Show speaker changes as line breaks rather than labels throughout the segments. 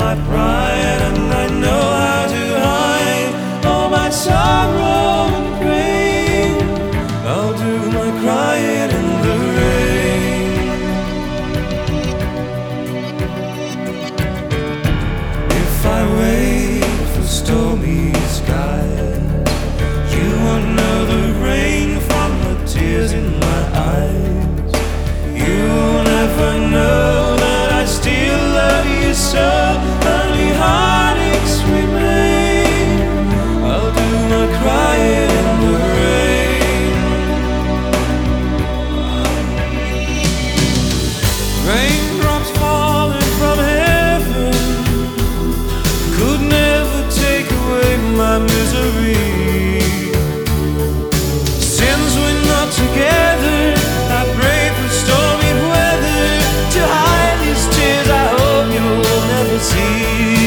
my pride, and I know how to hide all my sorrow and pain. I'll do my crying in the rain. If I wait for stormy skies, you won't know the rain from the tears in my eyes. You'll never know that I still love you so. Only heartaches remain. I'll do my crying in the rain. Raindrops falling from heaven could never take away my misery. Since we're not together, I pray for stormy weather to hide these tears I hope you'll never see.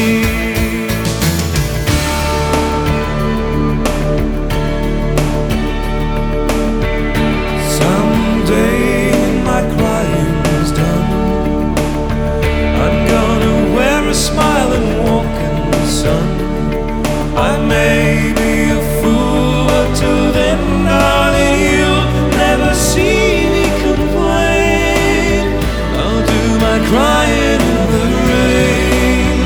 Someday when my crying's done, I'm gonna wear a smile and walk in the sun. I may be a fool, but till then, darling, you'll never see me complain. I'll do my crying in the rain.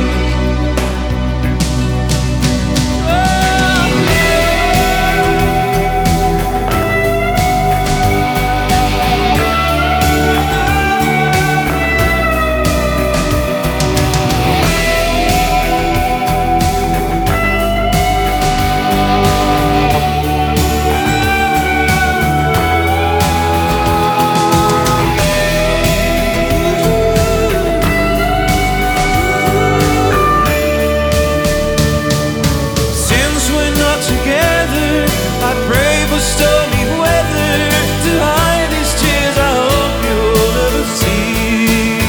I pray for stormy weather to hide these tears I hope you'll never see.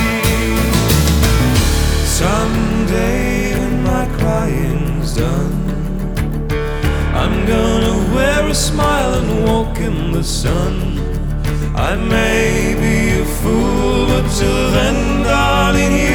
Someday when my crying's done, I'm gonna wear a smile and walk in the sun. I may be a fool, but till then, darling,